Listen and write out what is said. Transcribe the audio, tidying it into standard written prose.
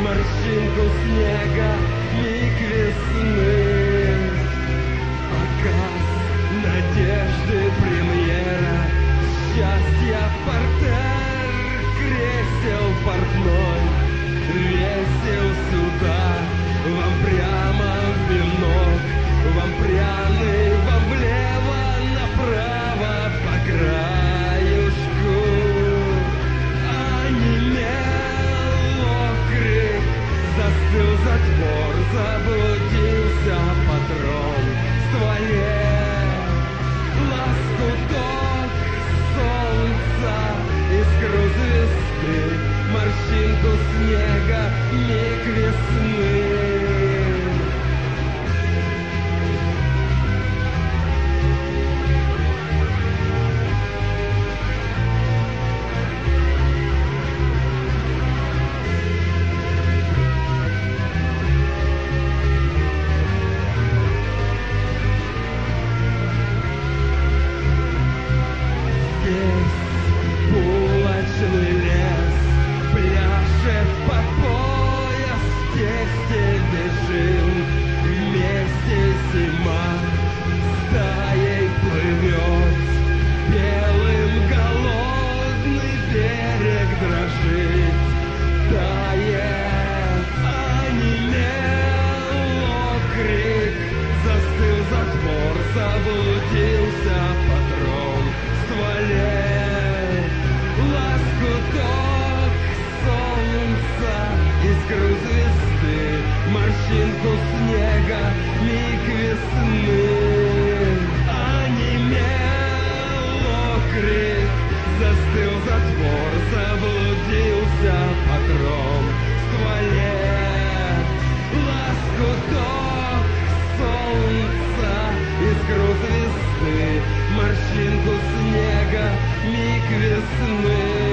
морщинку снега, миг весны. Показ надежды, премьера, счастья, портер, кресел портной, весел сюда, вам прямо в венок, вам пряный, вам влево, направо, по краюшку. Онемел окрик, застыл затвор, заблудился патрон в стволе. Лоскуток солнца, искру звезды, морщинку снега, миг весны. Здесь булочный лес пляшет по пояс, в тесте бежим, вместе зима стаей плывет, белым голодный берег дрожит, тает, онемел окрик, застыл затвор, заблудился патрон в стволе. Лоскуток солнца, искру звезды, морщинку снега, миг весны. Онемел окрик, застыл затвор, заблудился патрон в стволе. Лоскуток солнца, искру звезды, морщинку снега, миг весны.